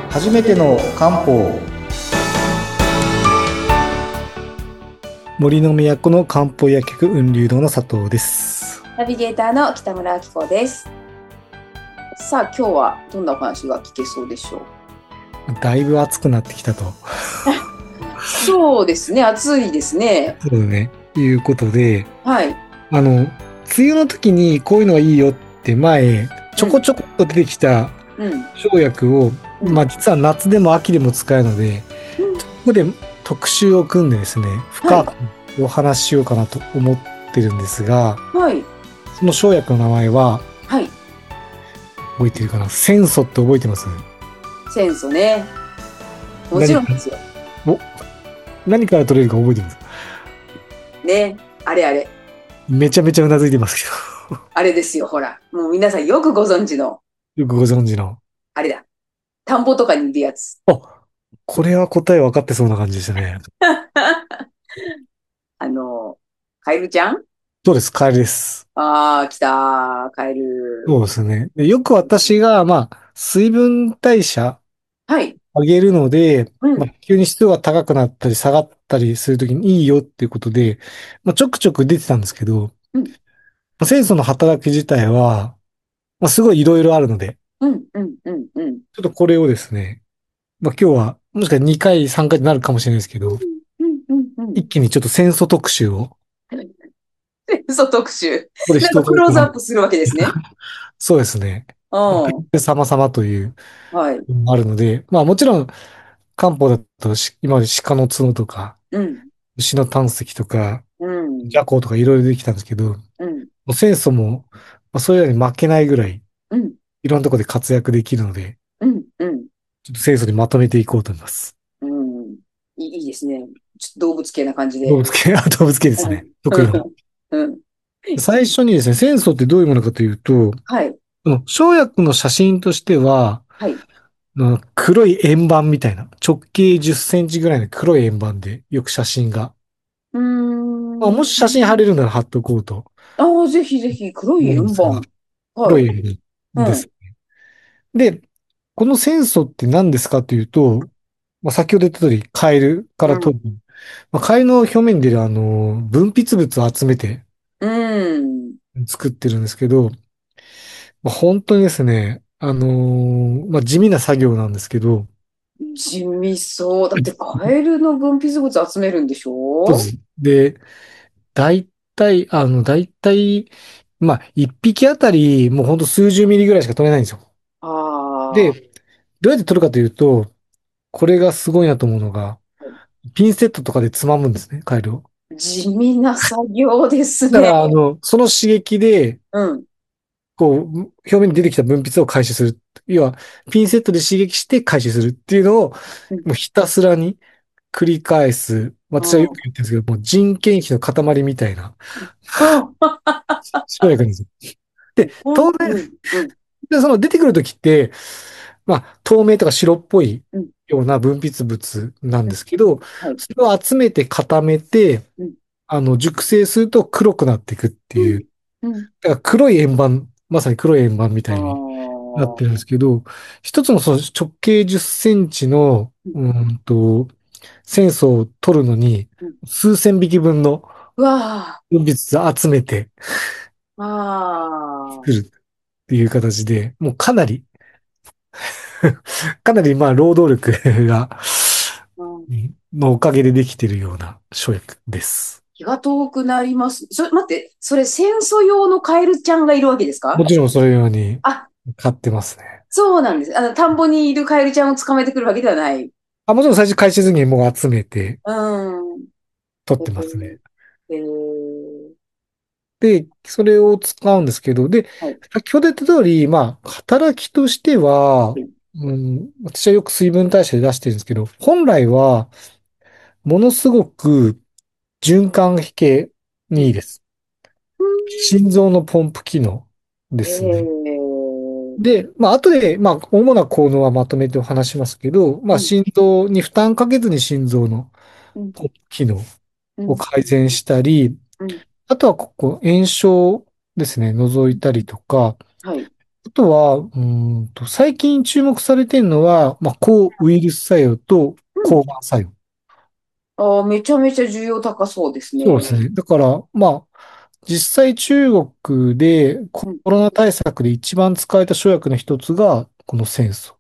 初めての漢方。 森の都の漢方薬局雲流堂の佐藤です。 ナビゲーターの北村明子です。さあ、今日はどんなお話が聞けそうでしょう。 だいぶ暑くなってきたと。 そうですね、暑いですね。 そうね。いうことで、 はい。 梅雨の時にこういうのがいいよって前、ちょこちょこっと出てきたうん。 生薬を、 うん実は夏でも秋でも使えるので、 うん。 ここで特集を組んでですね、 はい。 深くお話ししようかなと思ってるんですが、 はい。 その生薬の名前は、 はい。 覚えてるかな？戦争って覚えてます？ 戦争ね。もち何か、 ろんですよ。 お、何から取れるか覚えてます？ ね。あれあれ。 めちゃめちゃうなずいてますけあれですよ、ほら。もう皆さんよくご存知の、 ど。よくご存知の。 あれだ。田んぼとかにいるやつ。 あ、これは答え分かってそうな感じでしたね。 あの、カエルちゃん。 そうです、カエルです。 ああー、来たー、カエル。 そうですね。で、よく私が、水分代謝はい。 上げるので、 うん。 急に湿度が高くなったり下がったりするときにいいよっていうことで、ちょくちょく出てたんですけど、 うん。 酸素の働き自体は、すごいいろいろあるので、 うん。うん。うん。うん。 ちょっとこれをですね、今日は、もしかしたら2回、3回になるかもしれないですけど、 うん。うん。うん。 一気にちょっと戦争特集を、 嘘特集。 ここでなんかクローズア一通り、 ップするわけですね。 そうですね。 うん。 様々というはい。 のもあるので、もちろん漢方だと今まで鹿の角とか、 うん。 牛の胆石とか、 うん。 麝香とかいろいろできたんですけど、もうん。 う戦争も、それらに負けないぐらい、 うん。 いろんなところで活躍できるので、 うん。うん。 ちょっと戦争にまとめていこうと思います。 うん。いいですね。ちょっと動物系な感じで。 動物系、動物系ですね。 うん。 得意の。 うん。 最初にですね、戦争ってどういうものかというと、 はい。 この生薬の写真としては、 はい。 黒い円盤みたいな、直径10センチぐらいの黒い円盤で、よく写真が。 うーん。 もし写真貼れるなら貼っとこうとああ、ぜひぜひ、黒い思うんですが、 円盤。はい。 黒い円盤うん。 です。で、この戦争って何ですかというと、先ほど言った通り、カエルから取る。 うん。 カエルの表面に出る分泌物を集めてうん。 作ってるんですけど、本当にですね、地味な作業なんですけど、 地味そう。だってカエルの分泌物集めるんでしょ？ そうです。で、大体、一匹あたり、もうほんと数十ミリぐらいしか取れないんですよ。で、 ああどうやって取るかというと、これがすごいなと思うのが、 ー。 ピンセットとかでつまむんですね、カエルを。 地味な作業ですね。 だから、その刺激で、 うん。 表面に出てきた分泌を回収する。要は、ピンセットで刺激して回収するっていうのを、 うん。 もうひたすらに繰り返す。 う私はよくん。 言ってるんですけど、もう人件費の塊みたいな、 あ生薬なんですよ。で、 うん。 当然、 うん。うん。 で、その出てくるときって、透明とか白っぽいうん。 ような分泌物なんですけど、 はい。 それを集めて固めて、 うん。 熟成すると黒くなっていくってうん。 いう、 うん。 だから黒い円盤、まさに黒い円盤みあたいになってるんであ。 すけど、一つのその直径10センチの、 うん。 センスを取るのに、 うん。 数千匹分のうわ分泌を集めてあ。ああ。 作るっていう形で、もうかなりかなり労働力が、 うん。 のおかげでできているような生薬です。 気が遠くなります。待って、それ戦争用のカエルちゃんがいるわけですか？ もちろんそれようにあ、 買ってますね。 そうなんです。田んぼにいるカエルちゃんを捕まえてくるわけではない。 もちろん最初回収時にもう集めてうん。 取ってますね。 えー、えー、 で、それを使うんですけど、で、 はい。 先ほど言った通り、働きとしては、私はよく水分代謝で出してるんですけど、本来は、ものすごく循環器系うん。 にいいです。心臓のポンプ機能でえすね。 ー、 で、後で、主な効能はまとめてお話しますけど、 うん、 心臓に負担かけずに心臓のうん、 ポンプ機能うん、 を改善したり、 うん。 あとはここ、炎症ですね、除いたりとか、 はい。 あとは、最近注目されているのは、まあ、抗ウイルス作用とうん。 抗がん作用。 ああ、めちゃめちゃ需要高そうですね。 そうですね。だから、まあ、実際中国でコうん。 ロナ対策で一番使われた生薬の一つが、この酸素。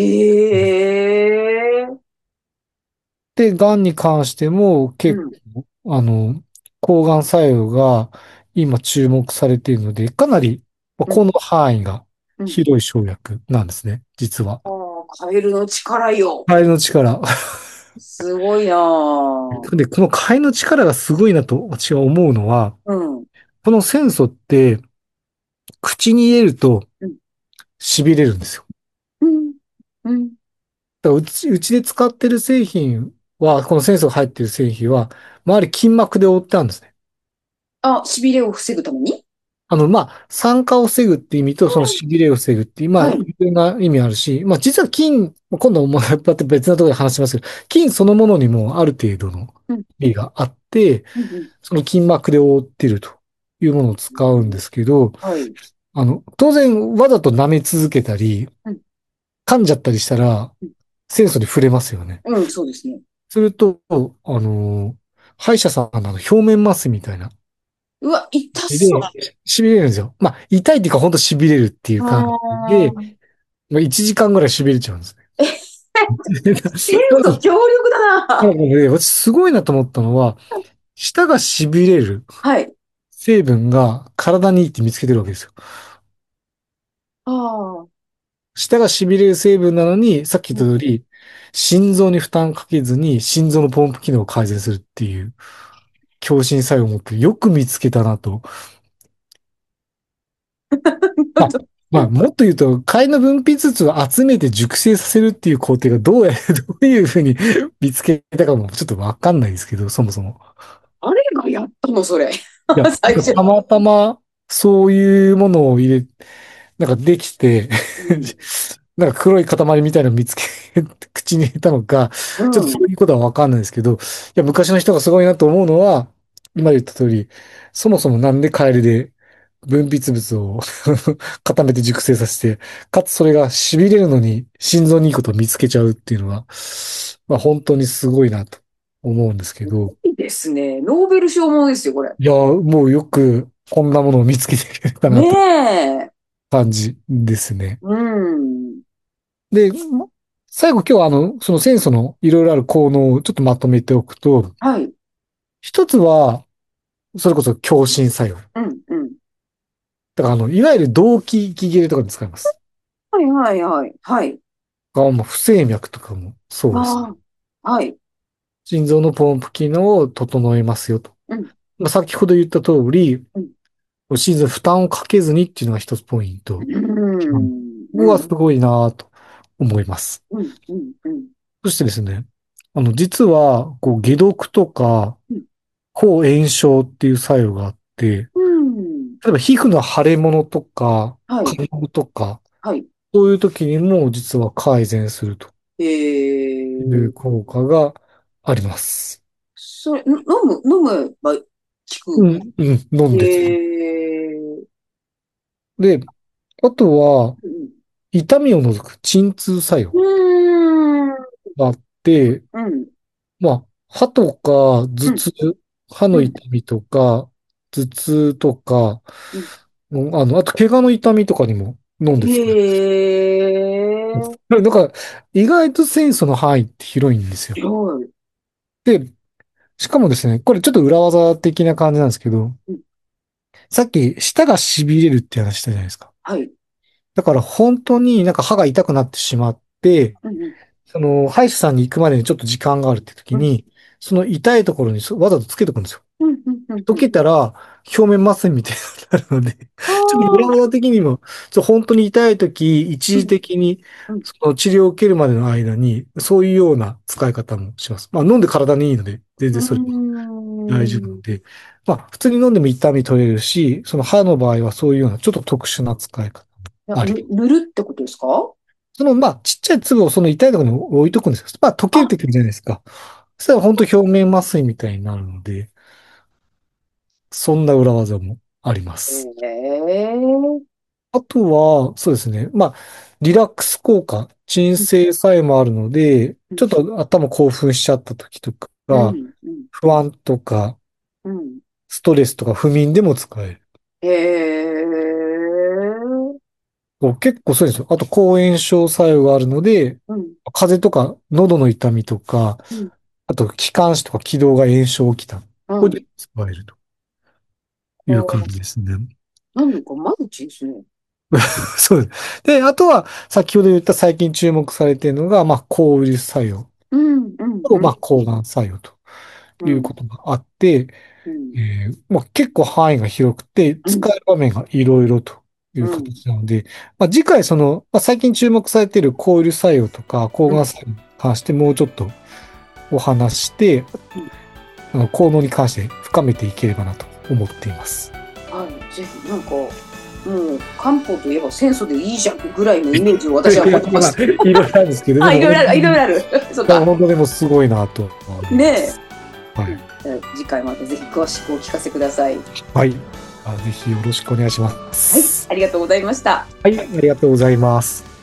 ええ。 で、癌に関しても結うん。 構、抗がん作用が今注目されているので、かなり、まあうん。 この範囲がうん。 広い生薬なんですね、実は。 ああ、カエルの力よ。 カエルの力。 すごいなあ。 で、このカエルの力がすごいなと私は思うのは、 うん。 この酸素って口に入れるとうん。 痺れるんですよ。 うん。うん。 だからうちで使ってる製品は、この酸素が入ってる製品は、周り筋膜で覆ってあるんですね。 あ、痺れを防ぐために。 まあ、酸化を防ぐって意味と、その痺れを防ぐっていう、まあ、 はい。 いろんな意味あるし、まあ、実は筋、今度もまた別なところで話しますけど、筋そのものにもある程度のうん。 意味があって、 うん。うん。 その筋膜で覆ってるというものを使うんですけど、 はい。 当然わざと舐め続けたり、 うん。 噛んじゃったりしたら、 うん。 酸素に触れますよね。 うん、そうですね。 すると、歯医者さんの表面麻酔みたいなうわ、痛で、 そう。 痺れるんですよ。まあ、痛いっていうか、ほんと痺れるっていう感あじで、 あ。 まあ、1時間ぐらい痺れちゃうんですね。 酸なの素強力だな。 で、私すごいなと思ったのは、舌が痺れるはい。 成分が体にいいって見つけてるわけですよ。 ああ。 舌が痺れる成分なのに、さっき言った通り、心臓に負担かけずに心臓のポンプ機能を改善するっていう強心作用を持ってよく見つけたなと。まあ、まあ、もっと言うと、貝の分泌物を集めて熟成させるっていう工程がどういうふうに見つけたかもちょっとわかんないですけど、そもそも。 あれがやったの、それ。 いや、 最初。 たまたまそういうものを入れ、なんかできて、 うん。 なんか黒い塊みたいなの見つけ、口に入れたのか、 うちょっとそん。 ういうことはわかんないですけど、いや、昔の人がすごいなと思うのは、今言った通り、そもそもなんでカエルで分泌物を固めて熟成させて、かつそれが痺れるのに心臓にいいことを見つけちゃうっていうのは、まあ本当にすごいなと思うんですけど、 いいですね。ノーベル賞ものですよ、これ。 いや、もうよくこんなものを見つけてくれたねなとえ。 感じですね。 うん。 で、最後今日はその酸素のいろいろある効能をちょっとまとめておくと、 はい。 一つは、それこそ共振作用。 うん、うん。 だからいわゆる動悸息切れとかに使います。 はい、はい、はい。はい。 もう不整脈とかもそうですね。 ああ。はい。 心臓のポンプ機能を整えますよと。 うん、 まあ、先ほど言った通り、 うん。 心臓に負担をかけずにっていうのが一つポインうト。うん。こん、 こうん。 はすごいなと思います。 うん、うん、うん。 そしてですね、実は、解毒とか、 うん。 抗炎症っていう作用があって、 うん。 例えば皮膚の腫れ物とか、 はい。 痒みとか、 はい。 そういう時にも実は改善するというええ。 効果があります。 それ、飲むば、効く。 うん、うん、飲んでて。 ええ。 で、あとは、 うん。 痛みを除く鎮痛作用うーん。 があって、 うん。 まあ、歯とかうん。 頭痛、歯のうん。 痛みとか、頭痛とか、 うん。 あと怪我の痛みとかにも飲んで使える。 へえ。 なんか、意外と酸素の範囲って広いんですよ。 広い。 で、しかもですね、これちょっと裏技的な感じなんですけど、 うん。 さっき舌が痺れるって話したじゃないですか。 はい。 だから本当になんか歯が痛くなってしまって、 うん。うん。 その歯医者さんに行くまでにちょっと時間があるって時うん。 に、その痛いところにわざとつけとくんですよ。 うん。うん。うん。 溶うん。 けたら表面麻酔みたいになるので、 あちょっと裏あ。 技的にも、本当に痛い時、一時うん。 的にうん。 その治療を受けるまでの間に、そういうような使い方もします。まあ飲んで体にいいので、全うー然それは大丈夫なのん。 で、まあ普通に飲んでも痛み取れるし、その歯の場合はそういうようなちょっと特殊な使い方もあり。 塗るってことですか？ まあちっちゃい粒をその痛いところに置いとくんですよ。まあ溶けてあ、 くるじゃないですか。そしたら本当表面麻酔みたいになるので、そんな裏技もあります。 ええ。 あとは、そうですね。まあ、リラックス効果、鎮静作用もあるので、ちょっと頭興奮しちゃった時とか、 うん。うん。 不安とか、 うん。 ストレスとか不眠でも使える。 へえ。 結構そうですよ。あと、抗炎症作用があるので、 うん。 風邪とか喉の痛みとか、 うん。 あと気管支とか気道が炎症起きた。これでうん。 使えるという感お、 じですね。 なんかマルチですね。 そうです。で、あとは、先ほど言った最近注目されているのが、まあ、抗ウイルス作用うん。うん。 と、 うん。 まあ、抗がん作用とうん。 いうことがあって、 うん。 まあ、結構範囲が広くて、 うん。 使える場面がいろいろといううん。 形なので、まあ、次回まあ、最近注目されている抗ウイルス作用とか抗うん。 がん作用に関してもうちょっとお話しして、 うん。 効能に関して深めていければなと思っています。 はい。ぜひ、なんか、もう、漢方といえば戦争でいいじゃんぐらいのイメージを私は持ってままあ、 した。 いろいろあるんですけど、 あ、いろいろある、いろいろ本ある。そう当に、 か。 本当でもすごいなと思いねえ。 ます。はい。 次回またぜひ詳しくお聞かせください。 はい。ぜひよろしくお願いしまはい。 す。 ありがとうございました。 はい、ありがとうございます。